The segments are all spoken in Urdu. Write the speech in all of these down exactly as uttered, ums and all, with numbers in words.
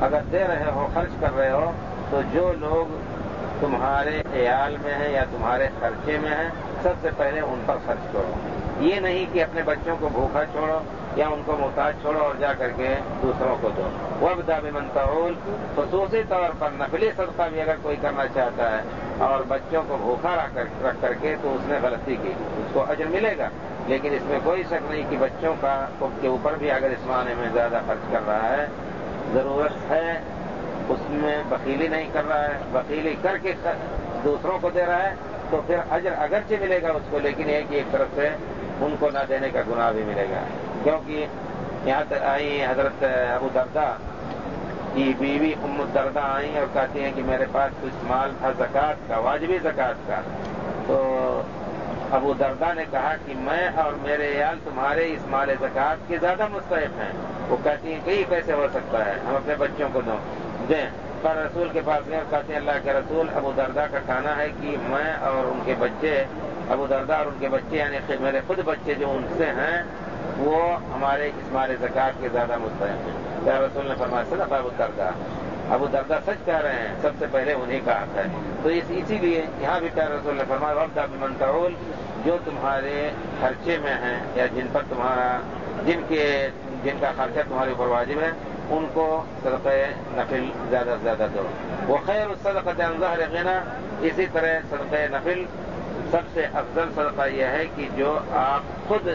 اگر دے رہے ہو، خرچ کر رہے ہو، تو جو لوگ تمہارے عیال میں ہیں یا تمہارے خرچے میں ہیں سب سے پہلے ان پر خرچ کرو۔ یہ نہیں کہ اپنے بچوں کو بھوکا چھوڑو یا ان کو محتاج چھوڑو اور جا کر کے دوسروں کو دو۔ وابدأ بمن تعول، خصوصی طور پر نفلی صدقہ بھی اگر کوئی کرنا چاہتا ہے اور بچوں کو بھوکا رکھ کر کے تو اس نے غلطی کی، اس کو اجر ملے گا، لیکن اس میں کوئی شک نہیں کہ بچوں کا کے اوپر بھی اگر اس معنی میں زیادہ خرچ کر رہا ہے، ضرورت ہے، اس میں بخیلی نہیں کر رہا ہے، بخیلی کر کے دوسروں کو دے رہا ہے تو پھر اجر اگرچہ ملے گا اس کو، لیکن یہ کہ ایک طرف سے ان کو نہ دینے کا گناہ بھی ملے گا۔ کیونکہ یہاں تک آئی حضرت ابو درداء کی بیوی ام الدرداء آئیں اور کہتی ہیں کہ میرے پاس کچھ مال تھا زکوٰۃ کا، واجبی زکوٰۃ کا، تو ابو درداء نے کہا کہ میں اور میرے عیال تمہارے اس مال زکوٰۃ کے زیادہ مستحق ہیں۔ وہ کہتی ہیں کہ یہ کیسے ہو سکتا ہے، ہم اپنے بچوں کو دیں۔ پر رسول کے پاس گئے اور کہتے ہیں اللہ کے رسول، ابو درداء کا کہنا ہے کہ میں اور ان کے بچے، ابو درداء اور ان کے بچے یعنی میرے خود بچے جو ان سے ہیں وہ ہمارے اس مال زکوٰۃ کے زیادہ مستحق ہیں۔ کیا رسول نے فرمایا صدق ابو درداء، ابو درداء سچ کہہ رہے ہیں، سب سے پہلے انہی کا حق ہے۔ تو اس اسی لیے یہاں بھی پیارے رسول نے فرمایا وابدأ بمن تعول، جو تمہارے خرچے میں ہیں یا جن پر تمہارا جن کے جن کا خرچہ تمہارے اوپر واجب ہے ان کو صدقہ نفل زیادہ سے زیادہ دو۔ وخیر الصدقۃ عن ظہر غنی، اسی طرح صدقہ نفل سب سے افضل صدقہ یہ ہے کہ جو آپ خود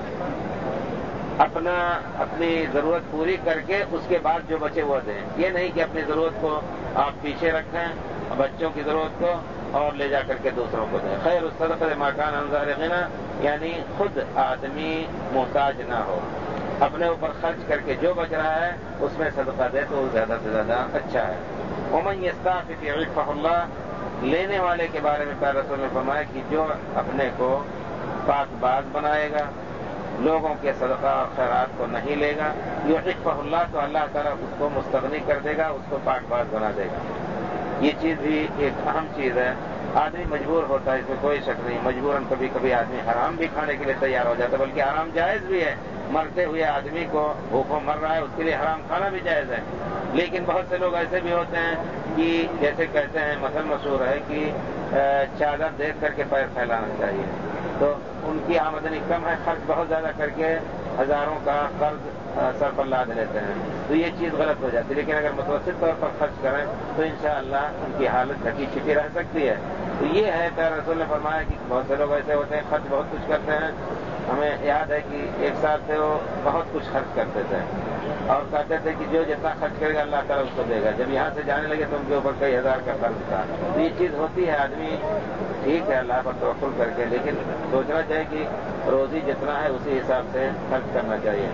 اپنا اپنی ضرورت پوری کر کے اس کے بعد جو بچے وہ دیں۔ یہ نہیں کہ اپنی ضرورت کو آپ پیچھے رکھیں، بچوں کی ضرورت کو اور لے جا کر کے دوسروں کو دیں۔ خیر الصدقۃ ما کان عن ظہر غنی، یعنی خود آدمی محتاج نہ ہو، اپنے اوپر خرچ کر کے جو بچ رہا ہے اس میں صدقہ دے تو زیادہ سے زیادہ اچھا ہے۔ ومن یستعفف یعفہ اللہ، لینے والے کے بارے میں پیارے رسول نے فرمایا کہ جو اپنے کو پاک باز بنائے گا، لوگوں کے صدقہ اور خیرات کو نہیں لے گا، یعفہ اللہ، تو اللہ تعالیٰ اس کو مستغنی کر دے گا، اس کو پاک باز بنا دے گا۔ یہ چیز بھی ایک اہم چیز ہے۔ آدمی مجبور ہوتا ہے، اس میں کوئی شک نہیں، مجبوراً کبھی کبھی آدمی حرام بھی کھانے کے لیے تیار ہو جاتا ہے، بلکہ حرام جائز بھی ہے۔ مرتے ہوئے آدمی کو بھوکوں مر رہا ہے اس کے لیے حرام کھانا بھی جائز ہے، لیکن بہت سے لوگ ایسے بھی ہوتے ہیں کہ جیسے کہتے ہیں، مثلا مشہور ہے کہ چادر دیکھ کر کے پیر پھیلانا چاہیے، تو ان کی آمدنی کم ہے، خرچ بہت زیادہ کر کے ہزاروں کا قرض سر پر لاد لیتے ہیں، تو یہ چیز غلط ہو جاتی ہے۔ لیکن اگر متوسط طور پر خرچ کریں تو انشاءاللہ ان کی حالت ڈھکی چھپی رہ سکتی ہے۔ تو یہ ہے پیارے رسول نے فرمایا کہ بہت سے لوگ ایسے ہوتے ہیں خرچ بہت کچھ کرتے ہیں۔ ہمیں یاد ہے کہ ایک سال سے وہ بہت کچھ خرچ کرتے تھے اور کہتے تھے کہ جو جتنا خرچ کرے گا اللہ تعالیٰ اس کو دے گا۔ جب یہاں سے جانے لگے تو ان کے اوپر کئی ہزار کا قرض تھا۔ تو یہ چیز ہوتی ہے، آدمی ٹھیک ہے اللہ پر توکل کر کے، لیکن سوچنا چاہیے کہ روزی جتنا ہے اسی حساب سے خرچ کرنا چاہیے۔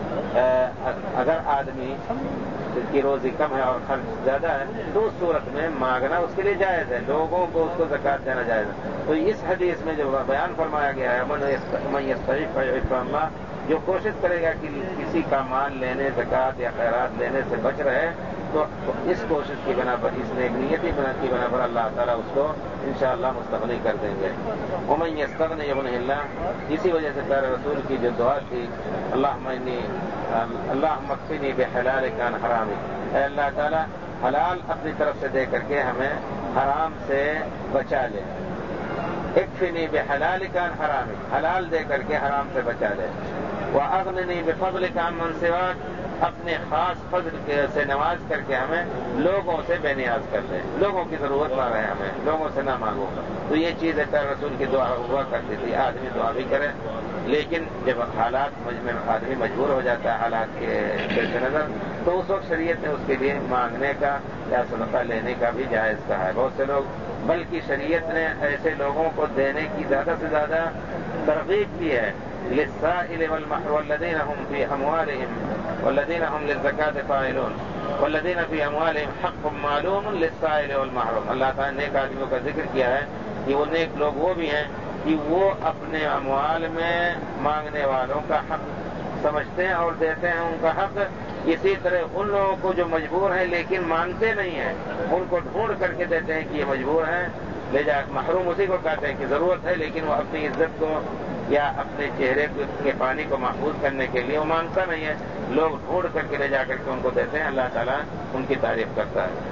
اگر آدمی کی روزی کم ہے اور خرچ زیادہ ہے تو اس صورت میں مانگنا اس کے لیے جائز ہے، لوگوں کو اس کو زکوٰۃ دینا جائز ہے۔ تو اس حدیث میں جو بیان فرمایا گیا ہے من یستعف یعفہ اللہ، جو کوشش کرے گا کہ کسی کا مال لینے، زکوٰۃ یا خیرات لینے سے بچ رہے، تو اس کوشش کی بنا پر، اس نیک نیتی کی بنا پر اللہ تعالیٰ اس کو انشاءاللہ مستغنی کر دیں گے۔ ومن یستغنی یغنہ اللہ، اسی وجہ سے پیارے رسول کی جو دعا تھی اللہم انی اللہم اکفنی بحلالک عن حرامک، اے اللہ تعالیٰ حلال اپنی طرف سے دے کر کے ہمیں حرام سے بچا لے۔ اکفنی بحلالک عن حرامک، حلال دے کر کے حرام سے بچا لے۔ واغننی بفضلک عن من سواک، اپنے خاص فضل سے نواز کر کے ہمیں لوگوں سے بے نیاز کر دے، لوگوں کی ضرورت نہ رہے ہمیں، لوگوں سے نہ مانگو۔ تو یہ چیز ہے پیارے رسول کی دعا ہوا کرتی تھی، آدمی دعا بھی کرے، لیکن جب حالات میں آدمی مجبور ہو جاتا ہے حالات کے پیش نظر، تو اس وقت شریعت نے اس کے لیے مانگنے کا یا صدقہ لینے کا بھی جائز کہا ہے۔ بہت سے لوگ، بلکہ شریعت نے ایسے لوگوں کو دینے کی زیادہ سے زیادہ ترغیب کی ہے، للسائل والمحروم والذین هم فی اموالهم والذین هم للزکاة فاعلون والذین فی اموالهم حق معلوم للسائل والمحروم۔ اللہ تعالیٰ نے نیک آدمیوں کا ذکر کیا ہے کہ وہ نیک لوگ وہ بھی ہیں کہ وہ اپنے اموال میں مانگنے والوں کا حق سمجھتے ہیں اور دیتے ہیں ان کا حق۔ اسی طرح ان لوگوں کو جو مجبور ہیں لیکن مانگتے نہیں ہیں، ان کو ڈھونڈ کر کے دیتے ہیں کہ یہ مجبور ہیں، لے جا۔ محروم اسی کو کہتے ہیں کہ ضرورت ہے لیکن وہ اپنی عزت کو یا اپنے چہرے کے پانی کو محفوظ کرنے کے لیے وہ مانگتا نہیں ہے، لوگ ڈھونڈ کر کے لے جا کر کے ان کو دیتے ہیں، اللہ تعالیٰ ان کی تعریف کرتا ہے۔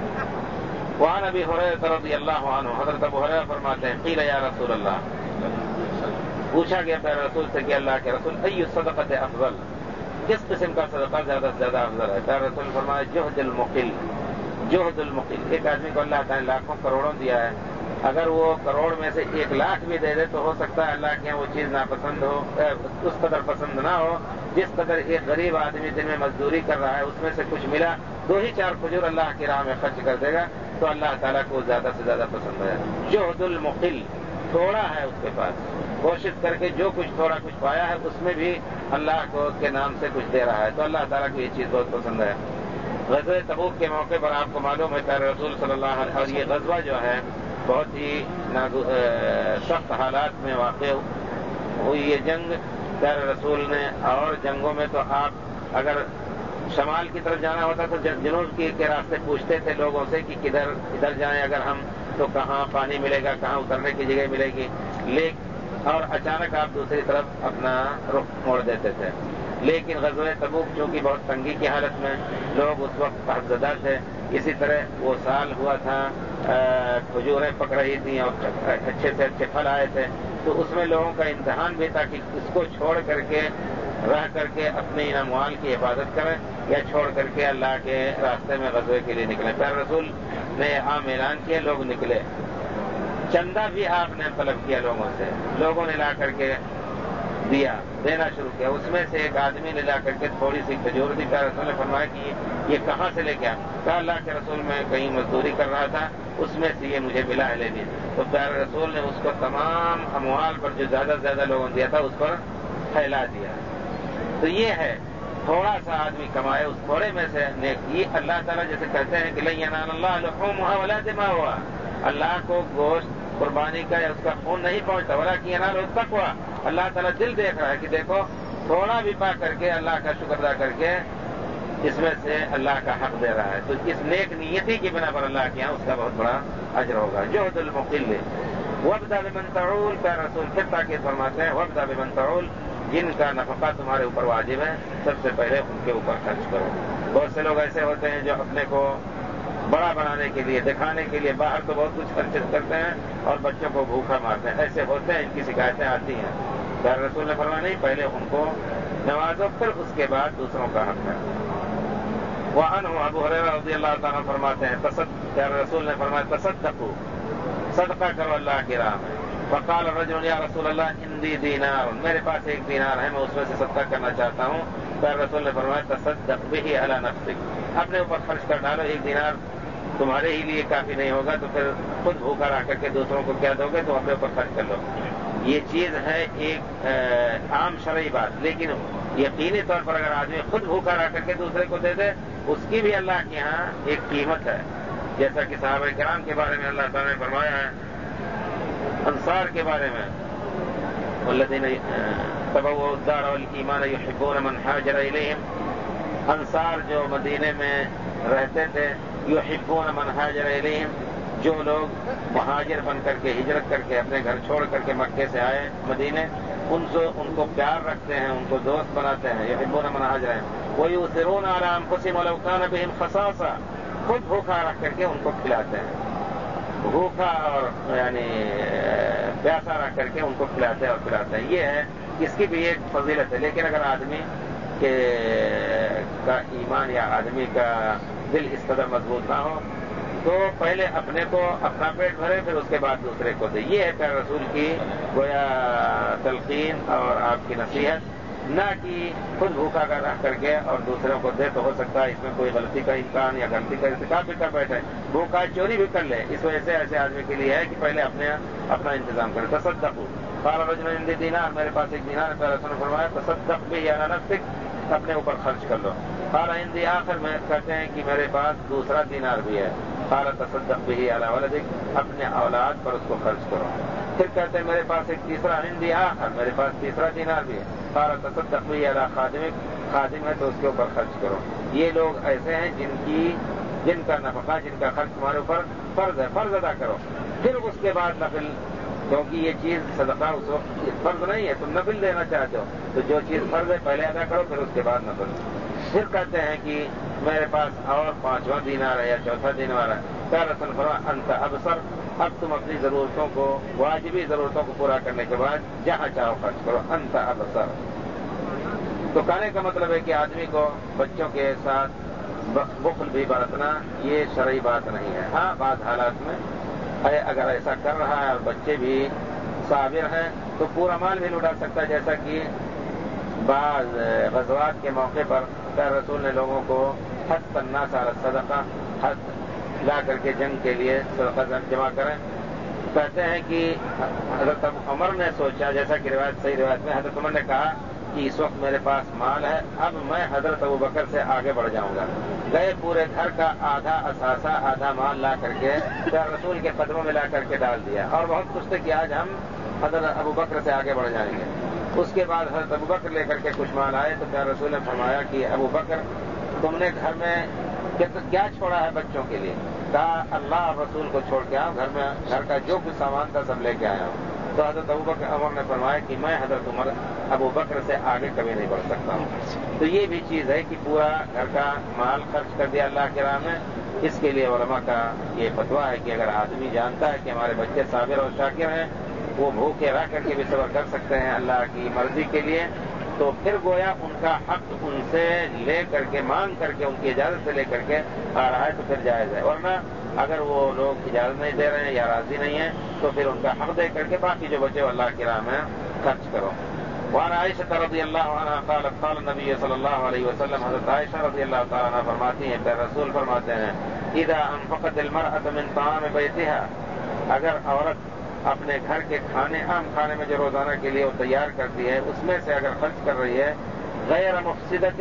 وعن ابی ہریرہ رضی اللہ عنہ، حضرت ابو ہریرہ فرماتے ہیں قیل یا رسول اللہ، پوچھا گیا پیارے رسول سے کہ اللہ کے رسول ای الصدقۃ افضل، کس قسم کا صدقہ زیادہ سے زیادہ افضل ہے؟ پیارے رسول نے فرمایا جہد المقل، جہد المقل، ایک آدمی کو اللہ تعالیٰ نے لاکھوں کروڑوں دیا ہے، اگر وہ کروڑ میں سے ایک لاکھ بھی دے دے تو ہو سکتا ہے اللہ کے یہاں وہ چیز ناپسند ہو، اس قدر پسند نہ ہو جس قدر ایک غریب آدمی دن میں مزدوری کر رہا ہے اس میں سے کچھ ملا، دو ہی چار کھجور اللہ کی راہ میں خرچ کر دے گا تو اللہ تعالیٰ کو زیادہ سے زیادہ پسند ہے۔ جہد المقل، تھوڑا ہے اس کے پاس، کوشش کر کے جو کچھ تھوڑا کچھ پایا ہے اس میں بھی اللہ کو کے نام سے کچھ دے رہا ہے تو اللہ تعالیٰ کو یہ چیز بہت پسند ہے۔ غزوہ تبوک کے موقع پر آپ کو معلوم ہے پیارے رسول صلی اللہ علیہ وسلم، اور یہ غزوہ جو ہے بہت ہی سخت حالات میں واقع ہوئی یہ جنگ پیارے رسول نے، اور جنگوں میں تو آپ اگر شمال کی طرف جانا ہوتا تو جنوب کے راستے پوچھتے تھے لوگوں سے کہ کدھر ادھر جائیں اگر ہم تو کہاں پانی ملے گا، کہاں اترنے کی جگہ ملے گی، لیکن اور اچانک آپ دوسری طرف اپنا رخ موڑ دیتے تھے۔ لیکن غزوہ تبوک چونکہ بہت تنگی کی حالت میں لوگ اس وقت قحط تھے، اسی طرح وہ سال ہوا تھا، کھجوریں پک رہی تھیں اور اچھے سے اچھے پھل آئے تھے، تو اس میں لوگوں کا امتحان بھی تھا کہ اس کو چھوڑ کر کے رہ کر کے اپنے ان اموال کی حفاظت کریں یا چھوڑ کر کے اللہ کے راستے میں غزوے کے لیے نکلیں۔ پیارے رسول نے عام اعلان کیا، لوگ نکلے، چندہ بھی آپ نے طلب کیا لوگوں سے، لوگوں نے لا کر کے دیا، دینا شروع کیا، اس میں سے ایک آدمی نے لا کر کے تھوڑی سی کھجور دی، پیارے رسول نے فرمایا کہ یہ کہاں سے لے کے آیا؟ کہا اللہ کے رسول میں کہیں مزدوری کر رہا تھا اس میں سے یہ مجھے ملا ہے لینے، تو پیارے رسول نے اس کو تمام اموال پر جو زیادہ سے زیادہ لوگوں نے دیا تھا اس پر پھیلا دیا۔ تو یہ ہے تھوڑا سا آدمی کمائے اس تھوڑے میں سے نیکی، اللہ تعالیٰ جیسے کہتے ہیں کہ لن ینال اللہ لحومها ولا دماؤها، اللہ کو گوشت قربانی کا یا اس کا خون نہیں پہنچتا، ولکن ینالہ التقویٰ، اللہ تعالیٰ دل دیکھ رہا ہے کہ دیکھو تھوڑا بھی پا کر کے اللہ کا شکر ادا کر کے اس میں سے اللہ کا حق دے رہا ہے، تو اس نیک نیتی کی بنا پر اللہ کے یہاں اس کا بہت بڑا اجر ہوگا۔ جہد المقل وابدأ بمن تعول، پیارے رسول پھر تاکید فرماتے ہیں وابدأ بمن تعول، جن کا نفقہ تمہارے اوپر واجب ہے سب سے پہلے ان کے اوپر خرچ کرو۔ بہت سے لوگ ایسے ہوتے ہیں جو اپنے کو بڑا بنانے کے لیے، دکھانے کے لیے باہر تو بہت کچھ خرچ کرتے ہیں اور بچوں کو بھوکا مارتے ہیں، ایسے ہوتے ہیں، ان کی شکایتیں آتی ہیں۔ پیارے رسول نے فرمایا نہیں، پہلے ان کو نوازو پھر اس کے بعد دوسروں کا حق ہے۔ وعنہ ابو ہریرہ رضی اللہ تعالیٰ فرماتے ہیں پیارے رسول نے فرمایا تصدقوا، صدقہ کرو اللہ کی راہ میں۔ فقال الرجل یا رسول اللہ عندی دینار، میرے پاس ایک دینار ہے میں اس میں سے صدقہ کرنا چاہتا ہوں۔ پیارے رسول نے فرمایا تصدق بہ علی نفسک، اپنے اوپر خرچ کر ڈالو، ایک دینار تمہارے ہی لیے کافی نہیں ہوگا تو پھر خود بھوکا رہ کر کے دوسروں کو کیا دو گے، تو اپنے اوپر خرچ کر لو۔ یہ چیز ہے ایک عام شرعی بات، لیکن یقینی طور پر اگر آدمی خود بھوکا رہ کر کے دوسرے کو دے دے اس کی بھی اللہ کے یہاں ایک قیمت ہے، جیسا کہ صحابہ کرام کے بارے میں اللہ تعالیٰ نے فرمایا ہے، انصار کے بارے میں والذین تبوؤوا الدار والایمان یحبون من ہاجر الیہم، انصار جو مدینے میں رہتے تھے، یحبون من ہاجر الیہم، جو لوگ مہاجر بن کر کے ہجرت کر کے اپنے گھر چھوڑ کر کے مکے سے آئے مدینے، ان سے ان کو پیار رکھتے ہیں، ان کو دوست بناتے ہیں، یحبون من ہاجر ویؤثرون علی انفسہم ولو کان بہم خصاصہ، خود بھوکا رکھ کر کے ان کو کھلاتے ہیں، بھوکا اور یعنی پیاسا رکھ کر کے ان کو کھلاتے ہیں اور پلاتے ہیں، یہ ہے اس کی بھی ایک فضیلت ہے۔ لیکن اگر آدمی کے کا ایمان یا آدمی کا دل اس قدر مضبوط نہ ہو تو پہلے اپنے کو اپنا پیٹ بھرے پھر اس کے بعد دوسرے کو دے، یہ ہے پیارے رسول کی گویا تلقین اور آپ کی نصیحت، نہ کہ خود بھوکا کا رہ کر کے اور دوسروں کو دے، تو ہو سکتا ہے اس میں کوئی غلطی کا امکان یا غلطی کا ارتکاب بھی کر بیٹھے، بھوکا چوری بھی کر لے، اس وجہ سے ایسے آدمی کے لیے ہے کہ پہلے اپنے اپنا انتظام کرے۔ تصدقوا، قال رجل عندی دینار، میرے پاس ایک دینار ہے، پیارے رسول نے فرمایا تصدق بہ علی نفسک، اپنے اوپر خرچ کر لو۔ قال عندی آخر، میں کہتے ہیں کہ میرے پاس دوسرا دینار بھی ہے، قال تصدق بہ علی ولدک، اپنے اولاد پر اس کو خرچ کرو۔ پھر کہتے ہیں میرے پاس ایک تیسرا، عندی آخر، میرے پاس تیسرا دینار بھی ہے، قال تصدق بہ علی خادمک، خادم ہے تو اس کے اوپر خرچ کرو۔ یہ لوگ ایسے ہیں جن کی جن کا نفقہ، جن کا خرچ تمہارے اوپر فرض ہے، فرض ادا کرو، پھر اس کے بعد نفل کیونکہ یہ چیز صدقہ اس وقت فرض نہیں ہے، تم نفل دینا چاہتے ہو تو جو چیز فرض ہے پہلے ادا کرو، پھر اس کے بعد نفل۔ پھر کہتے ہیں کہ میرے پاس اور پانچواں دینار ہے یا چوتھا دینار ہے، کیا رسول فرما انت ابصر، اب تم اپنی ضرورتوں کو، واجبی ضرورتوں کو پورا کرنے کے بعد جہاں چاہو خرچ کرو، انت ابصر۔ تو کہنے کا مطلب ہے کہ آدمی کو بچوں کے ساتھ بخل بھی برتنا یہ شرعی بات نہیں ہے۔ ہاں بعض حالات میں اگر ایسا کر رہا ہے اور بچے بھی صابر ہیں تو پورا مال بھی لٹا سکتا ہے، جیسا کہ بعض غزوات کے موقع پر رسول نے لوگوں کو حث الناس علی الصدقہ، حث لا کر کے جنگ کے لیے صدقہ جمع کریں۔ کہتے ہیں کہ حضرت عمر نے سوچا، جیسا کہ روایت صحیح روایت میں حضرت عمر نے کہا کہ اس وقت میرے پاس مال ہے، اب میں حضرت ابو بکر سے آگے بڑھ جاؤں گا۔ گئے پورے گھر کا آدھا اثاثہ آدھا مال لا کر کے پیارے رسول کے قدموں میں لا کر کے ڈال دیا، اور بہت خوش تھے کہ آج ہم حضرت ابو بکر سے آگے بڑھ جائیں گے۔ اس کے بعد حضرت ابو بکر لے کر کے کچھ مال آئے تو پیارے رسول نے فرمایا کہ ابو بکر تم نے گھر میں کیا چھوڑا ہے بچوں کے لیے؟ کہا اللہ اور رسول کو چھوڑ کے آؤں، گھر میں گھر کا جو کچھ سامان تھا سب لے کے آیا ہوں۔ تو حضرت ابو بکر عمر نے فرمایا کہ میں حضرت عمر ابو بکر سے آگے کبھی نہیں بڑھ سکتا ہوں۔ تو یہ بھی چیز ہے کہ پورا گھر کا مال خرچ کر دیا اللہ کے راہ میں۔ اس کے لیے علماء کا یہ فتویٰ ہے کہ اگر آدمی جانتا ہے کہ ہمارے بچے صابر اور شاکر ہیں، وہ بھوکے رہ کر کے بھی صبر کر سکتے ہیں اللہ کی مرضی کے لیے، تو پھر گویا ان کا حق ان سے لے کر کے مانگ کر کے ان کی اجازت سے لے کر کے آ رہا ہے تو پھر جائز ہے، ورنہ اگر وہ لوگ اجازت نہیں دے رہے ہیں یا راضی نہیں ہیں تو پھر ان کا حق دے کر کے باقی جو بچے اللہ کی راہ میں خرچ کرو۔ وعن عائشہ رضی اللہ عنہ قالت قال النبی صلی اللہ علیہ وسلم، حضرت عائشہ رضی اللہ تعالیٰ عنہ فرماتی ہیں کہ رسول فرماتے ہیں اذا انفقت المرأة من طعام بیتها، اگر عورت اپنے گھر کے کھانے عام کھانے میں جو روزانہ کے لیے وہ تیار کرتی ہے اس میں سے اگر خرچ کر رہی ہے غیر مفسدۃ،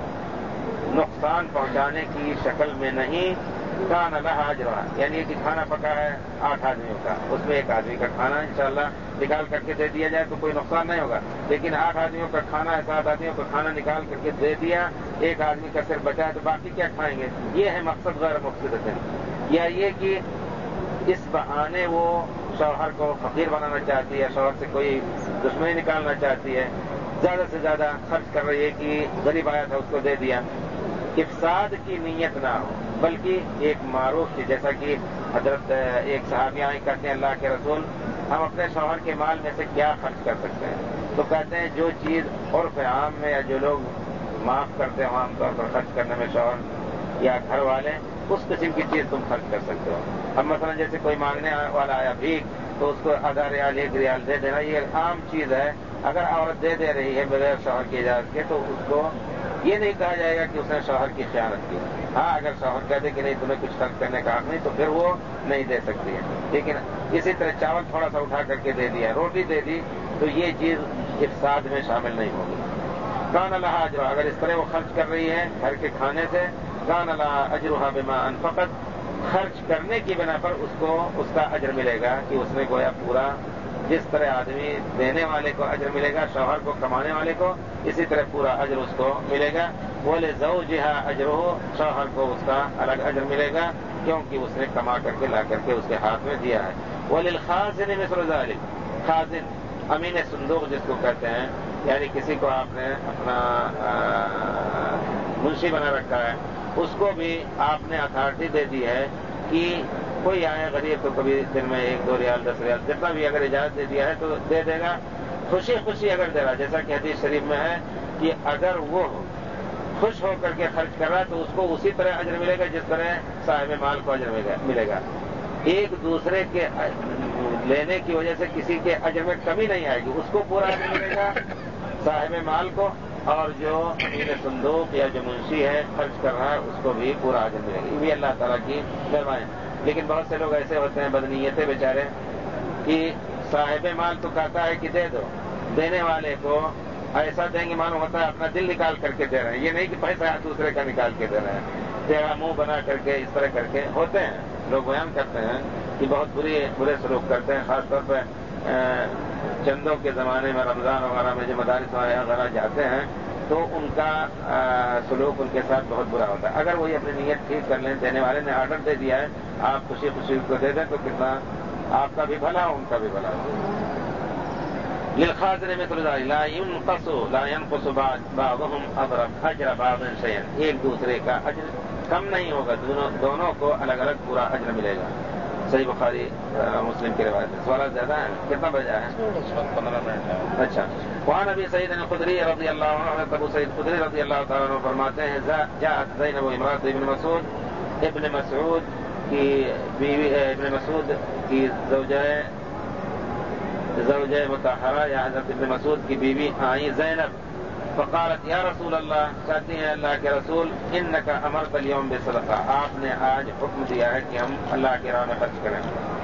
نقصان پہنچانے کی شکل میں نہیں، کان لہا اجرھا، یعنی کہ کھانا پکا ہے آٹھ آدمیوں کا، اس میں ایک آدمی کا کھانا انشاءاللہ نکال کر کے دے دیا جائے تو کوئی نقصان نہیں ہوگا، لیکن آٹھ آدمیوں کا کھانا ہے، سات آدمیوں کا کھانا نکال کر کے دے دیا، ایک آدمی کا صرف بچا ہے تو باقی کیا کھائیں گے؟ یہ ہے مقصد غیر مفسدۃ، یا یہ کہ اس بہانے وہ شوہر کو فقیر بنانا چاہتی ہے، شوہر سے کوئی دشمنی نکالنا چاہتی ہے، زیادہ سے زیادہ خرچ کر رہی ہے کہ غریب آیا تھا اس کو دے دیا، افساد کی نیت نہ ہو بلکہ ایک معروف کی، جیسا کہ حضرت ایک صحابی آئیں کہتے ہیں اللہ کے رسول ہم اپنے شوہر کے مال میں سے کیا خرچ کر سکتے ہیں؟ تو کہتے ہیں جو چیز عرف عام میں یا جو لوگ معاف کرتے ہیں عام طور پر خرچ کرنے میں شوہر یا گھر والے، اس قسم کی چیز تم خرچ کر سکتے ہو۔ اب مثلا جیسے کوئی مانگنے والا آیا بھیک تو اس کو آدھا ریال ایک ریال دے دینا، یہ عام چیز ہے۔ اگر عورت دے دے رہی ہے بغیر شوہر کی اجازت کے تو اس کو یہ نہیں کہا جائے گا کہ اس نے شوہر کی خیانت کی۔ ہاں اگر شوہر کہہ دے کہ نہیں تمہیں کچھ خرچ کرنے کا حق نہیں تو پھر وہ نہیں دے سکتی ہے، لیکن اسی طرح چاول تھوڑا سا اٹھا کر کے دے دیا، روٹی دے دی تو یہ چیز افساد میں شامل نہیں ہوگی۔ کان لہا اجرھا، اگر اس طرح وہ خرچ کر رہی ہے گھر کے کھانے سے، کان لہا اجرھا بما انفقت، خرچ کرنے کی بنا پر اس کو اس کا اجر ملے گا کہ اس نے گویا پورا، جس طرح آدمی دینے والے کو اجر ملے گا شوہر کو کمانے والے کو، اسی طرح پورا اجر اس کو ملے گا۔ وَلِزَوْجِهَا أَجْرُهُ، شوہر کو اس کا الگ اجر ملے گا کیونکہ اس نے کما کر کے لا کر کے اس کے ہاتھ میں دیا ہے۔ وَلِلْخَازِنِ مِثْلُ ذَلِكَ، خازن امین صندوق جس کو کہتے ہیں، یعنی کسی کو آپ نے اپنا منشی بنا رکھا ہے، اس کو بھی آپ نے اتھارٹی دے دی ہے کہ کوئی آئے غریب تو کبھی دن میں ایک دو ریال دس ریال جتنا بھی اگر اجازت دے دیا ہے تو دے دے گا، خوشی خوشی اگر دے رہا، جیسا کہ حدیث شریف میں ہے کہ اگر وہ خوش ہو کر کے خرچ کر رہا ہے تو اس کو اسی طرح اجر ملے گا جس طرح صاحب مال کو اجر ملے گا۔ ایک دوسرے کے لینے کی وجہ سے کسی کے اجر میں کمی نہیں آئے گی، اس کو پورا اجر ملے گا صاحب مال کو، اور جو امین صندوق یا جو منشی ہے خرچ کر رہا ہے اس کو بھی پورا اجر ملے گا۔ یہ بھی اللہ تعالیٰ کی مہربانی۔ لیکن بہت سے لوگ ایسے ہوتے ہیں بدنیتیں بیچارے کہ صاحب مال تو کہتا ہے کہ دے دو، دینے والے کو ایسا دیں گے معلوم ہوتا ہے اپنا دل نکال کر کے دے رہے ہیں، یہ نہیں کہ پیسہ دوسرے کا نکال کے دے رہے ہیں، تیرا منہ بنا کر کے اس طرح کر کے ہوتے ہیں لوگ، بیان کرتے ہیں کہ بہت بری برے سلوک کرتے ہیں، خاص طور پہ چندوں کے زمانے میں رمضان وغیرہ میں جو مدارس وغیرہ جاتے ہیں تو ان کا سلوک ان کے ساتھ بہت برا ہوتا ہے۔ اگر وہی اپنی نیت ٹھیک کر لیں، دینے والے نے آرڈر دے دیا ہے آپ خوشی خوشی کو دے دیں تو کتنا آپ کا بھی بھلا ہو ان کا بھی بھلا ہو. للخازن مثل ذلك لا ينقص لا ينقص بعضهم اجر بعض شيئا. ایک دوسرے کا اجر کم نہیں ہوگا, دونوں دونوں کو الگ الگ پورا اجر ملے گا. صحیح بخاری مسلم کی روایت ہے. سوالات زیادہ ہیں, کتنا بجا ہے؟ پندرہ منٹ. اچھا. وعن ابی سعید الخدری رضی اللہ عنہ, ابو سعید خدری رضی اللہ تعالیٰ عنہ فرماتے ہیں جاءت زینب امرأۃ ابن مسعود, ابن مسعود کی بیوی, ابن مسعود کی زوجہ زوجہ مطہرہ یا حضرت ابن مسعود کی بیوی آئی زینب, فقالت یا رسول اللہ, کہتی ہیں اللہ کے رسول, انک امرت اليوم بصدقہ, آپ نے آج حکم دیا ہے کہ ہم اللہ کی راہ میں خرچ کریں.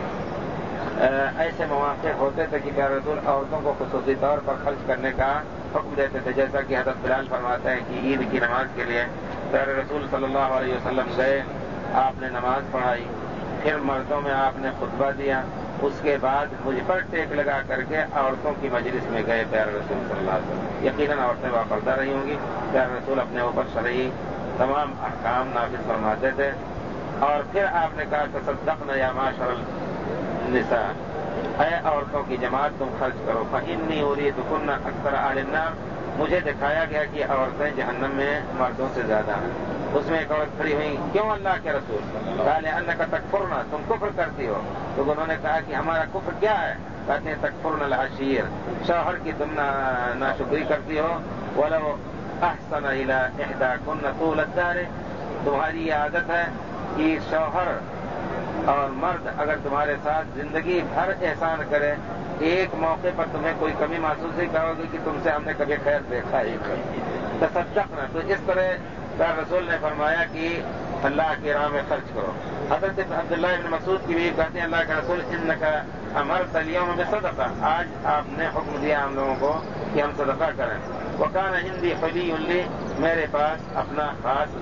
ایسے مواقع ہوتے تھے کہ پیارے رسول عورتوں کو خصوصی طور پر خرچ کرنے کا حکم دیتے تھے, جیسا کہ حضرت بلال فرماتے ہیں کہ عید کی نماز کے لیے پیارے رسول صلی اللہ علیہ وسلم گئے, آپ نے نماز پڑھائی, پھر مردوں میں آپ نے خطبہ دیا, اس کے بعد مجھ پر ٹیک لگا کر کے عورتوں کی مجلس میں گئے پیارے رسول صلی اللہ علیہ وسلم. یقیناً عورتیں باپردہ رہی ہوں گی, پیارے رسول اپنے اوپر شرعی تمام احکام نافذ فرماتے تھے. اور پھر آپ نے کہا تصدقن یا معاشر النساء, اے عورتوں کی جماعت تم خرچ کرو. فإنی اریدکن اکثر اہل النار, مجھے دکھایا گیا کہ عورتیں جہنم میں مردوں سے زیادہ ہیں. اس میں ایک عورت کھڑی ہوئی, کیوں اللہ کے رسول؟ قال انک تکفرن, تم کفر کرتی ہو. تو انہوں نے کہا کہ ہمارا کفر کیا ہے؟ کہتے ہیں تکفرن العشیر, شوہر کی تم ناشکری کرتی ہو. ولو احسن الی احداکن طول الدہر, تمہاری یہ عادت ہے کہ شوہر اور مرد اگر تمہارے ساتھ زندگی بھر احسان کرے, ایک موقع پر تمہیں کوئی کمی محسوس ہی کرو گی کہ تم سے ہم نے کبھی خیر دیکھا ہی نہیں. تصدقنا, تو اس طرح پیارے رسول نے فرمایا کہ اللہ کی راہ میں خرچ کرو. حضرت عبداللہ ابن مسعود کی بھی کہتے ہیں اللہ کے رسول انک امرت اليوم بصدقہ, آج آپ نے حکم دیا ہم لوگوں کو کہ ہم صدقہ کریں. وکان عندی حلی لی, میرے پاس اپنا خاص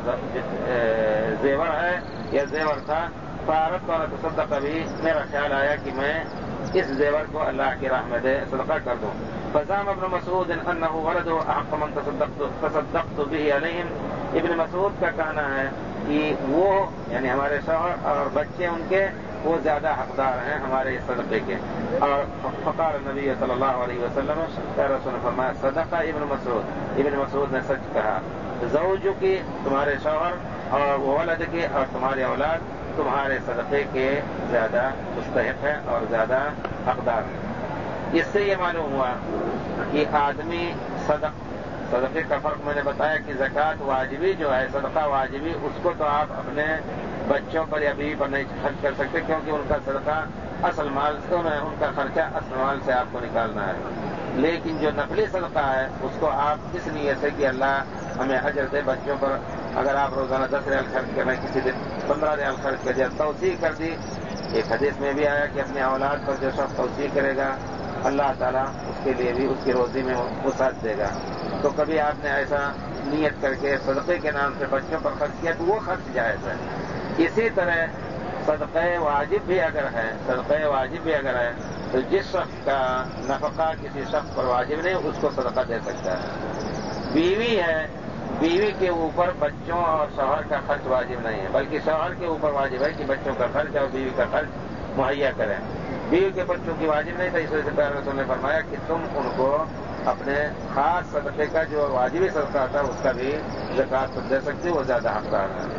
زیور ہے یا زیور تھا. فاردت ان اتصدق بھی, میرا خیال آیا کہ میں اس زیور کو اللہ کی راہ میں دے صدقہ کر دوں. فزعم ابن مسعود انه ولده احق من تصدقت تصدقت به علیہم, ابن مسعود کا کہنا ہے کہ وہ یعنی ہمارے شوہر اور بچے ان کے وہ زیادہ حقدار ہیں ہمارے صدقے کے. اور فقال نبی صلی اللہ علیہ وسلم, رسول نے فرمایا صدقہ ابن مسعود, ابن مسعود نے سچ کہا. زوج کی, تمہارے شوہر, اور ولد کی, اور تمہاری اولاد تمہارے صدقے کے زیادہ مستحق ہے اور زیادہ حقدار ہے. اس سے یہ معلوم ہوا کہ آدمی صدق صدقے کا فرق میں نے بتایا کہ زکوٰۃ واجبی جو ہے, صدقہ واجبی, اس کو تو آپ اپنے بچوں پر یا بیوی پر نہیں خرچ کر سکتے, کیونکہ ان کا صدقہ اصل مال سے, ان کا خرچہ اصل مال سے آپ کو نکالنا ہے. لیکن جو نقلی صدقہ ہے اس کو آپ اس نیت سے کہ اللہ ہمیں اجر دے بچوں پر, اگر آپ روزانہ دس ریال خرچ کر رہے ہیں, کسی دن پندرہ ریال خرچ کر دیا, توسیع کر دی. ایک حدیث میں بھی آیا کہ اپنے اولاد پر جو شخص توسیع کرے گا اللہ تعالیٰ اس کے لیے بھی اس کی روزی میں وسعت دے گا. تو کبھی آپ نے ایسا نیت کر کے صدقے کے نام سے بچوں پر خرچ کیا تو وہ خرچ جائز ہے. اسی طرح صدقہ واجب بھی اگر ہے صدقہ واجب بھی اگر ہے تو جس شخص کا نفقہ کسی شخص پر واجب نہیں اس کو صدقہ دے سکتا ہے. بیوی ہے, بیوی کے اوپر بچوں اور شوہر کا خرچ واجب نہیں ہے, بلکہ شوہر کے اوپر واجب ہے کہ بچوں کا خرچ اور بیوی کا خرچ مہیا کریں. بیوی کے بچوں کی واجب نہیں تھا, اس وجہ سے پیارے رسول نے فرمایا کہ تم ان کو اپنے خاص صدقے کا جو واجبی صدقہ تھا اس کا بھی زکوٰۃ دے سکتے, وہ زیادہ حقدار ہے.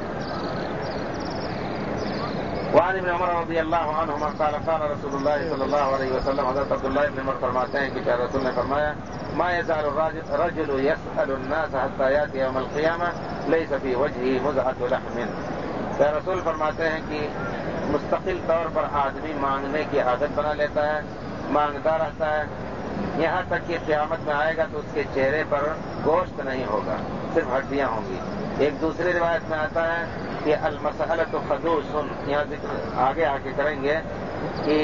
وعن ابن عمر رضی اللہ عنہما قال قال رسول اللہ صلی اللہ علیہ وسلم, حضرت عبداللہ ابن عمر فرماتے ہیں کہ پیارے رسول نے فرمایا ما يزال الرجل يسأل الناس حتى يأتي يوم القيامة ليس في وجهه مزعة لحم. پیارے رسول فرماتے ہیں کہ مستقل طور پر آدمی مانگنے کی عادت بنا لیتا ہے, مانگتا رہتا ہے, یہاں تک کہ قیامت میں آئے گا تو اس کے چہرے پر گوشت نہیں ہوگا, صرف ہڈیاں ہوں گی. ایک دوسری روایت میں آتا ہے کہ المسألۃ خدوش, یہاں ذکر آگے آ کے کریں گے کہ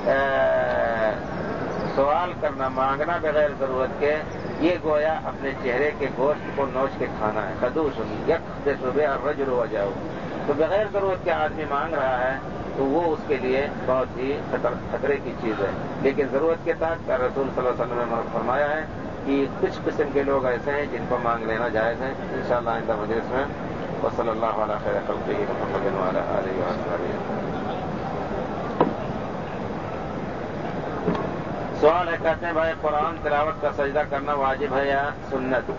سوال کرنا, مانگنا بغیر ضرورت کے, یہ گویا اپنے چہرے کے گوشت کو نوچ کے کھانا ہے. خدوش یکخدش بها الرجل وجهه, تو بغیر ضرورت کے آدمی مانگ رہا ہے تو وہ اس کے لیے بہت ہی خطرے کی چیز ہے. لیکن ضرورت کے تحت رسول صلی اللہ علیہ وسلم نے فرمایا ہے کہ کچھ قسم کے لوگ ایسے ہیں جن کو مانگ لینا جائز ہے. انشاءاللہ آئندہ مجلس میں وصلی اللہ علی خیر خلقہ محمد وعلی آلہ وصحبہ. سوال ہے، کہتے ہیں بھائی قرآن تلاوت کا سجدہ کرنا واجب ہے یا سنت؟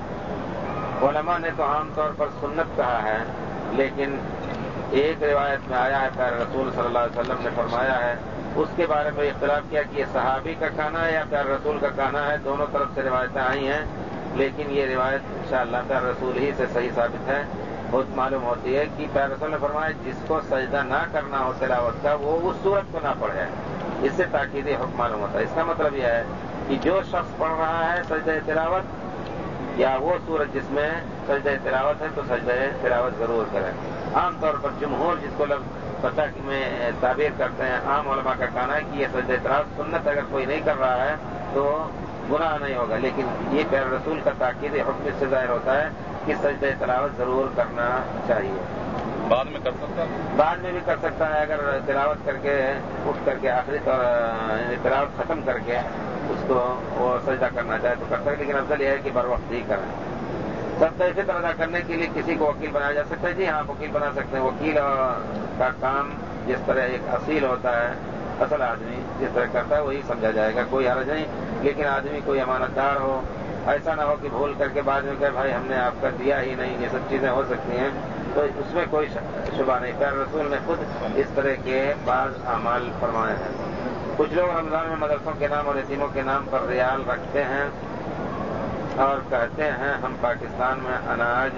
علماء نے تو عام طور پر سنت کہا ہے، لیکن ایک روایت میں آیا ہے پیارے رسول صلی اللہ علیہ وسلم نے فرمایا ہے، اس کے بارے میں اختلاف کیا کہ یہ صحابی کا کہنا ہے یا پیارے رسول کا کہنا ہے. دونوں طرف سے روایتیں آئی ہیں، لیکن یہ روایت انشاءاللہ پیارے رسول ہی سے صحیح ثابت ہے. بہت معلوم ہوتی ہے کہ پیارے رسول نے فرمایا جس کو سجدہ نہ کرنا ہو تلاوت کا وہ اس صورت کو نہ پڑھے. اس سے تاکیدی حکم معلوم ہوتا ہے. اس کا مطلب یہ ہے کہ جو شخص پڑھ رہا ہے سجدہ تلاوت یا وہ صورت جس میں سجدہ تلاوت ہے تو سجدہ تلاوت ضرور کریں. عام طور پر جمہور جس کو لفظ پتہ میں تعبیر کرتے ہیں، عام علماء کا کہنا ہے کہ یہ سجدہ تلاوت سنت اگر کوئی نہیں کر رہا ہے تو گناہ نہیں ہوگا، لیکن یہ پیارے رسول کا تاکید حکم سے ظاہر ہوتا ہے کہ سجدہ تلاوت ضرور کرنا چاہیے. بعد میں کر سکتا ہے بعد میں بھی کر سکتا ہے، اگر تلاوت کر کے اٹھ کر کے آخری طور تلاوت ختم کر کے اس کو وہ سجدہ کرنا چاہے تو کر سکتے، لیکن افضل یہ ہے کہ بر وقت ہی کریں. صدقہ فطر ادا کرنے کے لیے کسی کو وکیل بنایا جا سکتا ہے؟ جی ہاں، وکیل بنا سکتے ہیں. وکیل کا کام جس طرح ایک اصیل ہوتا ہے، اصل آدمی جس طرح کرتا ہے وہی سمجھا جائے گا، کوئی حرج نہیں. لیکن آدمی کوئی امانت دار ہو، ایسا نہ ہو کہ بھول کر کے بعد میں کہ بھائی ہم نے آپ کا دیا ہی نہیں، یہ سب چیزیں ہو سکتی ہیں، تو اس میں کوئی شبہ نہیں. پیارے رسول نے خود اس طرح کے بعض اعمال فرمائے ہیں. کچھ لوگ رمضان میں مدرسوں کے نام اور یتیموں کے نام پر ریال رکھتے ہیں اور کہتے ہیں ہم پاکستان میں اناج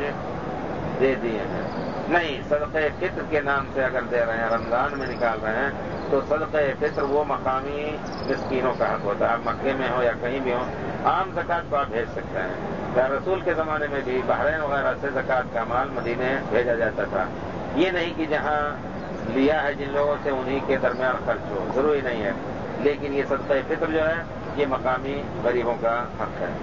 دے دیے ہیں. نہیں، صدقہ فطر کے نام سے اگر دے رہے ہیں، رمضان میں نکال رہے ہیں، تو صدقہ فطر وہ مقامی مسکینوں کا حق ہوتا ہے. آپ مکے میں ہو یا کہیں بھی ہو، عام زکوٰۃ کو آپ بھیج سکتے ہیں. پیارے رسول کے زمانے میں بھی بحرین وغیرہ سے زکوٰۃ کا مال مدینے بھیجا جاتا تھا. یہ نہیں کہ جہاں لیا ہے جن لوگوں سے انہی کے درمیان خرچ ہو، ضروری نہیں ہے، لیکن یہ صدقہ فطر جو ہے یہ مقامی غریبوں کا حق ہے.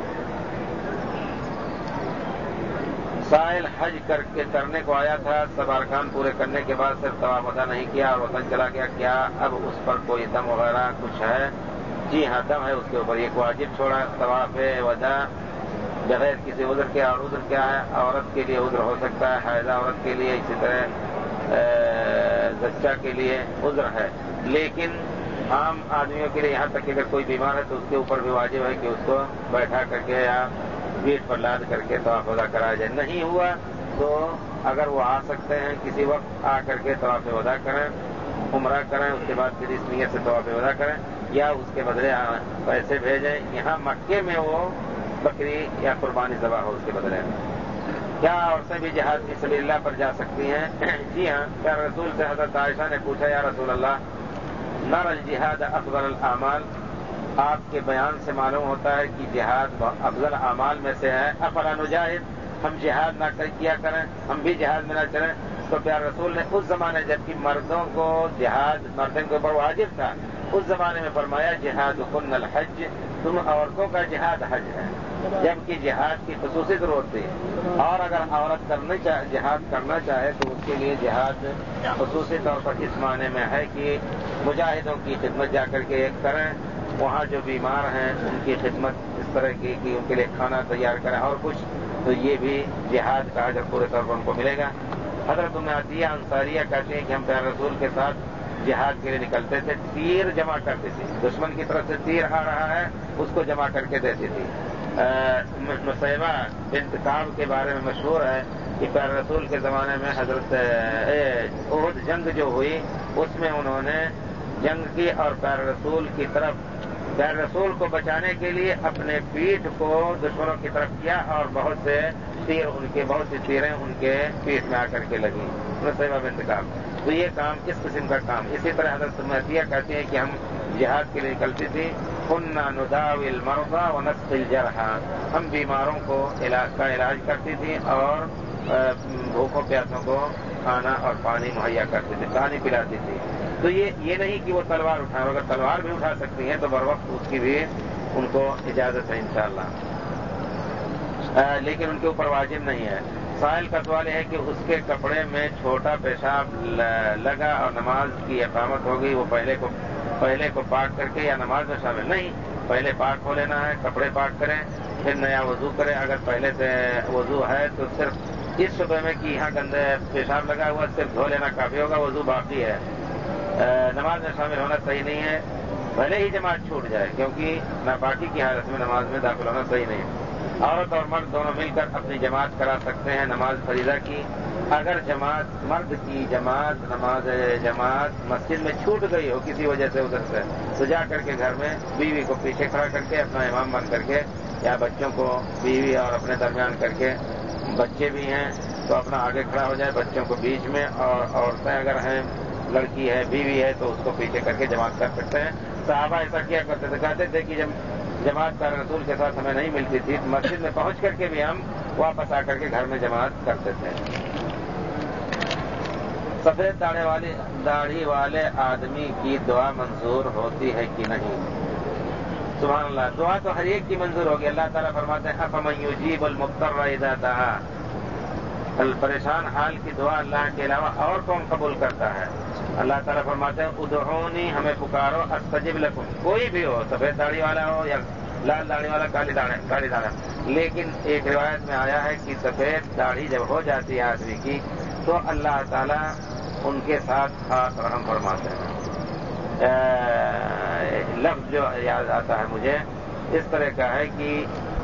سائل حج کر کے کرنے کو آیا تھا، سب ارکان پورے کرنے کے بعد صرف طواف ادا نہیں کیا اور وطن چلا گیا، کیا اب اس پر کوئی دم وغیرہ کچھ ہے؟ جی ہاں، دم ہے اس کے اوپر. ایک واجب چھوڑا طواف ودا بغیر کسی عذر کے. اور عذر کیا ہے؟ عورت کے لیے عذر ہو سکتا ہے، حائضہ عورت کے لیے، اسی طرح زچہ کے لیے عذر ہے، لیکن عام آدمیوں کے لیے یہاں تک کہ اگر کوئی بیمار ہے تو اس کے اوپر بھی واجب ہے کہ اس کو بیٹھا کر کے یا پیٹھ پر لاد کر کے طواف ودا کرایا جائے. نہیں ہوا تو اگر وہ آ سکتے ہیں کسی وقت آ کر کے طواف ودا کریں، عمرہ کریں، اس کے بعد پھر اس نیت سے طواف ودا کریں یا اس کے بدلے پیسے بھیجیں. یہاں مکے میں وہ بکری یا قربانی ذبح ہو اس کے بدلے میں. کیا عورتیں بھی جہاد فی سبیل اللہ پر جا سکتی ہیں؟ جی ہاں. پیارے رسول سے حضرت عائشہ نے پوچھا یا رسول اللہ نر الجہاد افضل الاعمال، آپ کے بیان سے معلوم ہوتا ہے کہ جہاد افضل اعمال میں سے ہے، افلا نجاہد، ہم جہاد نہ کیا کریں، ہم بھی جہاد میں نہ چلیں؟ تو پیارے رسول نے اس زمانے جبکہ مردوں کو جہاد مردوں کے اوپر واجب تھا، اس زمانے میں فرمایا جہاد کن الحج، تم عورتوں کا جہاد حج ہے، جبکہ جہاد کی خصوصی ضرورت تھی. اور اگر عورت کرنے چاہے جہاد کرنا چاہے تو اس کے لیے جہاد خصوصی طور پر اس معنی میں ہے کہ مجاہدوں کی خدمت جا کر کے کریں، وہاں جو بیمار ہیں ان کی خدمت اس طرح کی کہ ان کے لیے کھانا تیار کریں اور کچھ، تو یہ بھی جہاد کا اجر پورے طور پر ان کو ملے گا. حضرت ام عطیہ انصاریہ کہتے ہیں کہ ہم پیارے رسول کے ساتھ جہاد کے لیے نکلتے تھے، تیر جمع کرتے تھے، دشمن کی طرف سے تیر آ رہا ہے اس کو جمع کر کے دیتی تھی. نصیبہ بنت کعب کے بارے میں مشہور ہے کہ پیارے رسول کے زمانے میں حضرت احد جنگ جو ہوئی اس میں انہوں نے جنگ کی اور پیارے رسول کی طرف پیارے رسول کو بچانے کے لیے اپنے پیٹھ کو دشمنوں کی طرف کیا اور بہت سے تیر ان کے بہت سی تیریں ان کے پیٹھ میں آ کر کے لگیں. نصیبہ بنت کعب. تو یہ کام اس قسم کا کام. اسی طرح حضرت ام عطیہ کہتی ہیں کہ ہم جہاد کے لیے نکلتی تھی، كنا نداوی المرضى ونسقي الجرحى، ہم بیماروں کو علاج کا علاج کرتی تھی اور بھوکوں پیاسوں کو کھانا اور پانی مہیا کرتی تھی، پانی پلاتی تھی. تو یہ یہ نہیں کہ وہ تلوار اٹھائیں، اگر تلوار بھی اٹھا سکتی ہیں تو بر وقت اس کی بھی ان کو اجازت ہے انشاءاللہ، لیکن ان کے اوپر واجب نہیں ہے. سائل کا سوال یہ ہے کہ اس کے کپڑے میں چھوٹا پیشاب لگا اور نماز کی اقامت ہو گئی، وہ پہلے کو پہلے کو پاک کر کے یا نماز میں شامل نہیں، پہلے پاک ہو لینا ہے، کپڑے پاک کریں، پھر نیا وضو کریں. اگر پہلے سے وضو ہے تو صرف اس شبے میں کہ یہاں گندے پیشاب لگا ہوا صرف دھو لینا کافی ہوگا، وضو باقی ہے. نماز میں شامل ہونا صحیح نہیں ہے. بھلے ہی جماعت چھوٹ جائے، کیونکہ ناپاکی کی حالت میں نماز میں داخل ہونا صحیح نہیں ہے۔ عورت اور مرد دونوں مل کر اپنی جماعت کرا سکتے ہیں نماز فریضہ کی۔ اگر جماعت مرد کی جماعت نماز جماعت مسجد میں چھوٹ گئی ہو کسی وجہ سے ادھر سے، تو جا کر کے گھر میں بیوی کو پیچھے کھڑا کر کے اپنا امام بن کر کے، یا بچوں کو بیوی اور اپنے درمیان کر کے، بچے بھی ہیں تو اپنا آگے کھڑا ہو جائے، بچوں کو بیچ میں، اور عورتیں اگر ہیں، لڑکی ہے بیوی ہے تو اس کو پیچھے کر کے جماعت کر سکتے ہیں۔ صحابہ ایسا کیا کرتے تھے، کہتے تھے کہ جب جماعت کا رسول کے ساتھ ہمیں نہیں ملتی تھی، مسجد میں پہنچ کر کے بھی ہم واپس آ کر کے گھر میں جماعت کرتے تھے۔ سفید داڑھی والی داڑھی والے آدمی کی دعا منظور ہوتی ہے کہ نہیں؟ سبحان اللہ، دعا تو ہر ایک کی منظور ہوگی۔ اللہ تعالیٰ فرماتے ہیں افمن یجیب المضطر اذا دعا، الپریشان حال کی دعا اللہ کے علاوہ اور کون قبول کرتا ہے؟ اللہ تعالیٰ فرماتے ہیں ادعونی، ہمیں پکارو، استجب لکم، کوئی بھی ہو، سفید داڑھی والا ہو یا لال داڑھی والا، کالی کالی داڑھی۔ لیکن ایک روایت میں آیا ہے کہ سفید داڑھی جب ہو جاتی ہے آدمی کی تو اللہ تعالیٰ ان کے ساتھ خاص رحم فرماتے ہیں۔ لفظ جو یاد آتا ہے مجھے اس طرح کا ہے کہ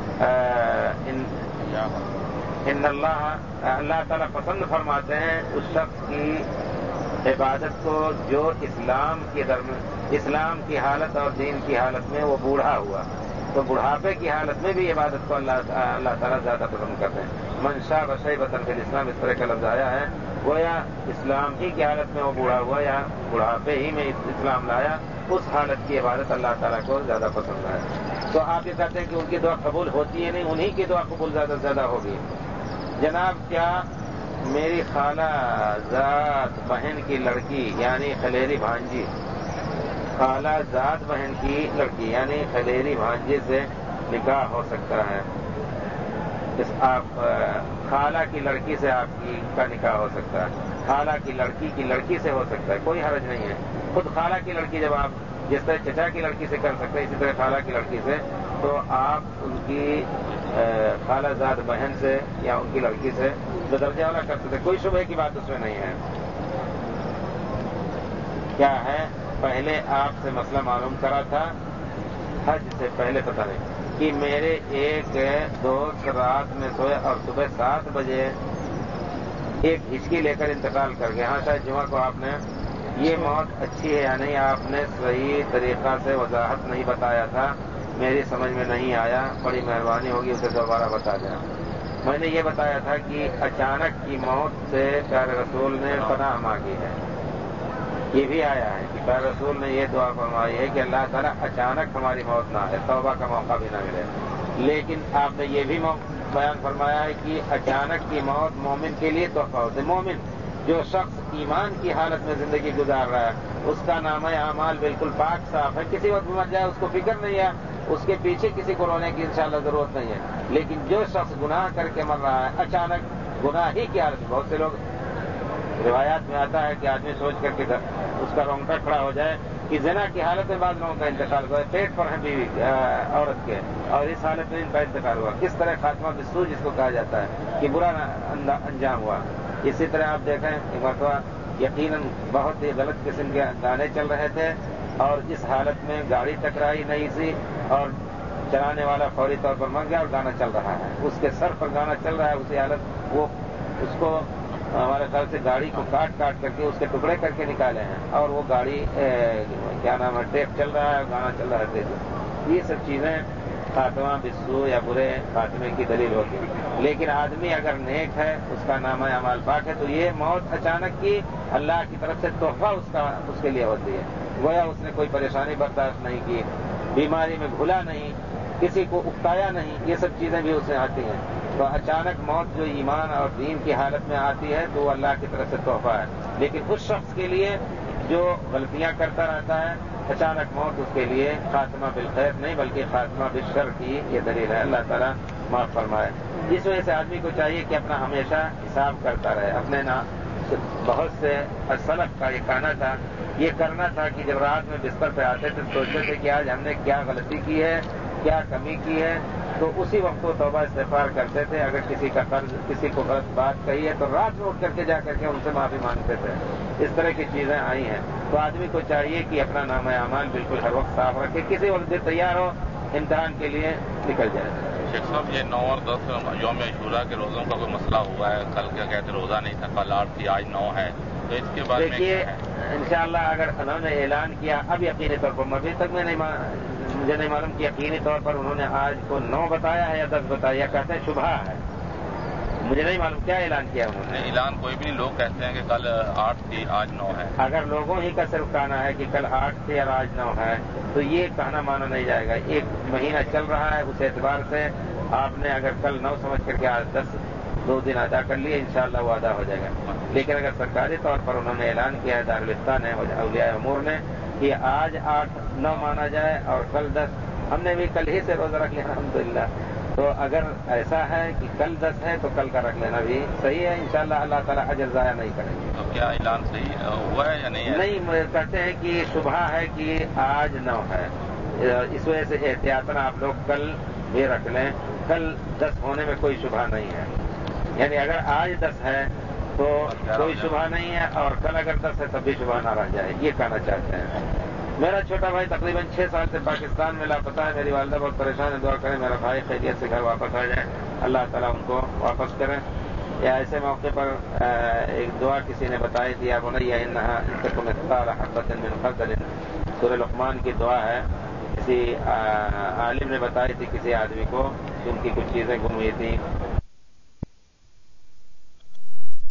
ان اللہ اللہ تعالیٰ پسند فرماتے ہیں اس شخص کی عبادت کو جو اسلام کے درمیان، اسلام کی حالت اور دین کی حالت میں وہ بوڑھا ہوا، تو بڑھاپے کی حالت میں بھی عبادت کو اللہ اللہ تعالیٰ زیادہ پسند کرتے ہیں۔ منشا شیبۃ فی الاسلام، اس طرح کا لفظ آیا ہے، گویا اسلام ہی کی حالت میں وہ بوڑھا ہوا یا بڑھاپے ہی میں اسلام لایا، اس حالت کی عبادت اللہ تعالیٰ کو زیادہ پسند ہے۔ تو آپ یہ کہتے ہیں کہ ان کی دعا قبول ہوتی ہے نہیں، انہی کی دعا قبول زیادہ سے زیادہ ہوگی۔ جناب کیا میری خالہ ذات بہن کی لڑکی یعنی خلیری بھانجی، خالہ ذات بہن کی لڑکی یعنی خلیری بھانجی سے نکاح ہو سکتا ہے؟ اس آپ خالہ کی لڑکی سے آپ کی کا نکاح ہو سکتا ہے، خالہ کی لڑکی کی لڑکی سے ہو سکتا ہے، کوئی حرج نہیں ہے۔ خود خالہ کی لڑکی جب آپ جس طرح چچا کی لڑکی سے کر سکتے ہیں، اسی طرح خالہ کی لڑکی سے، تو آپ ان کی خالہ ذات بہن سے یا ان کی لڑکی سے درجہ والا کر سکتے، کوئی شبہ کی بات اس میں نہیں ہے۔ کیا ہے پہلے آپ سے مسئلہ معلوم کرا تھا حج سے پہلے، پتہ نہیں، کہ میرے ایک دوست رات میں سوئے اور صبح سات بجے ایک ہچکی لے کر انتقال کر گئے۔ ہاں شاید جمعہ کو آپ نے یہ موت اچھی ہے یا نہیں آپ نے صحیح طریقہ سے وضاحت نہیں بتایا تھا، میری سمجھ میں نہیں آیا، بڑی مہربانی ہوگی اسے دوبارہ بتا دیں۔ میں نے یہ بتایا تھا کہ اچانک کی موت سے پیارے رسول نے پناہ مانگی ہے، یہ بھی آیا ہے کہ پیارے رسول نے یہ دعا فرمائی ہے کہ اللہ تعالیٰ اچانک ہماری موت نہ آئے، توبہ کا موقع بھی نہ ملے۔ لیکن آپ نے یہ بھی بیان فرمایا ہے کہ اچانک کی موت مومن کے لیے تحفہ ہوتی ہے۔ مومن جو شخص ایمان کی حالت میں زندگی گزار رہا ہے، اس کا نامہ اعمال بالکل پاک صاف ہے، کسی وقت مر جائے اس کو فکر نہیں ہے، اس کے پیچھے کسی کو رونے کی انشاءاللہ ضرورت نہیں ہے۔ لیکن جو شخص گناہ کر کے مر رہا ہے اچانک گناہ ہی کی حالت میں، بہت سے لوگ روایات میں آتا ہے کہ آدمی سوچ کر کے اس کا رونگٹا کھڑا ہو جائے کہ زنا کی حالت میں بعض لوگوں کا انتقال ہوا ہے، پیٹ پر ہے بیوی عورت کے، اور اس حالت میں ان کا انتقال ہوا، کس طرح خاتمہ بسو جس کو کہا جاتا ہے کہ برا انجام ہوا۔ اسی طرح آپ دیکھیں ایک مرتبہ یقیناً بہت ہی غلط قسم کے گانے چل رہے تھے اور اس حالت میں گاڑی ٹکرائی نہیں سی اور چلانے والا فوری طور پر مر گیا اور گانا چل رہا ہے، اس کے سر پر گانا چل رہا ہے، اسی حالت وہ اس کو ہمارے خیال سے گاڑی کو کاٹ کاٹ کر کے اس کے ٹکڑے کر کے نکالے ہیں، اور وہ گاڑی کیا نام ہے ٹیپ چل رہا ہے، گانا چل رہا ہے۔ یہ سب چیزیں خاتمہ بسو یا برے خاتمے کی دلیل ہوتی ہے۔ لیکن آدمی اگر نیک ہے، اس کا نامہ اعمال پاک ہے، تو یہ موت اچانک کی اللہ کی طرف سے تحفہ اس کا اس کے لیے ہوتی ہے، گویا اس نے کوئی پریشانی برداشت نہیں کی، بیماری میں بھولا نہیں، کسی کو اکتایا نہیں، یہ سب چیزیں بھی اس سے آتی ہیں۔ تو اچانک موت جو ایمان اور دین کی حالت میں آتی ہے تو وہ اللہ کی طرف سے تحفہ ہے، لیکن اس شخص کے لیے جو غلطیاں کرتا رہتا ہے اچانک موت اس کے لیے خاتمہ بالخیر نہیں بلکہ خاتمہ بالشر کی یہ دلیل ہے۔ اللہ تعالیٰ معاف فرمائے۔ اس وجہ سے آدمی کو چاہیے کہ اپنا ہمیشہ حساب کرتا رہے، اپنے نا بہت سے سلف کا یہ کہنا تھا، یہ کرنا تھا کہ جب رات میں بستر پہ آتے تھے سوچتے تھے کہ آج ہم نے کیا غلطی کی ہے کیا کمی کی ہے، تو اسی وقت وہ توبہ استغفار کرتے تھے. اگر کسی کا قرض کسی کو غلط بات کہی ہے تو رات میں اٹھ کر کے جا کر کے ان سے معافی مانگتے تھے. اس طرح کی چیزیں آئی ہیں. تو آدمی کو چاہیے کہ اپنا نام اعمال بالکل ہر وقت صاف رکھے، کسی وقت بھی تیار ہو امتحان کے لیے نکل جائے. شیخ صاحب، یہ نو اور دس یوم عاشوراء کے روزوں کا کوئی مسئلہ ہوا ہے؟ کل کیا کہتے روزہ نہیں تھا، کل آٹھ تھی، آج نو ہے، تو اس کے بعد دیکھیے انشاءاللہ اگر انہوں نے اعلان کیا اب یقینی طور پر، ابھی تک میں نہیں مجھے نہیں معلوم کہ یقینی طور پر انہوں نے آج کو نو بتایا ہے یا دس بتایا، یا کہتے ہیں شبہ ہے. مجھے نہیں معلوم کیا اعلان کیا انہوں نے. اعلان کوئی بھی نہیں، لوگ کہتے ہیں کہ کل آٹھ تھی آج نو ہے. اگر لوگوں ہی کا صرف کہنا ہے کہ کل آٹھ تھی اور آج نو ہے تو یہ کہنا مانا نہیں جائے گا. ایک مہینہ چل رہا ہے، اس اعتبار سے آپ نے اگر کل نو سمجھ کر کے آج دس دو دن ادا کر لیے انشاءاللہ وہ ادا ہو جائے گا. لیکن اگر سرکاری طور پر انہوں نے اعلان کیا ہے دارالفتہ نے اولیاء امور نے کہ آج آٹھ نو مانا جائے اور کل دس، ہم نے بھی کل ہی سے روزہ رکھ لیا الحمدللہ. تو اگر ایسا ہے کہ کل دس ہے تو کل کا رکھ لینا بھی صحیح ہے. انشاءاللہ اللہ تعالیٰ اجر ضائع نہیں کریں گے. تو کیا اعلان صحیح ہوا ہے یا نہیں ہے؟ نہیں، کہتے ہیں کہ شبہ ہے کہ آج نو ہے، اس وجہ سے احتیاطاً آپ لوگ کل بھی رکھ لیں. کل دس ہونے میں کوئی شبہ نہیں ہے. یعنی اگر آج دس ہے تو کوئی شبہ نہیں ہے، اور کل اگر دس ہے تب بھی شبہ نہ رہ جائے، یہ کہنا چاہتے ہیں. میرا چھوٹا بھائی تقریباً چھ سال سے پاکستان میں لاپتہ ہے. میری والدہ بہت پریشان ہے. دعا کریں میرا بھائی خیریت سے گھر واپس آ جائے، اللہ تعالیٰ ان کو واپس کریں. یا ایسے موقع پر ایک دعا کسی نے بتائی تھی، آپ نے یہ مثقال حبۃ من خردل، سورہ لقمان کی دعا ہے. کسی عالم نے بتائی تھی کسی آدمی کو کہ ان کی کچھ چیزیں گم ہوئی تھیں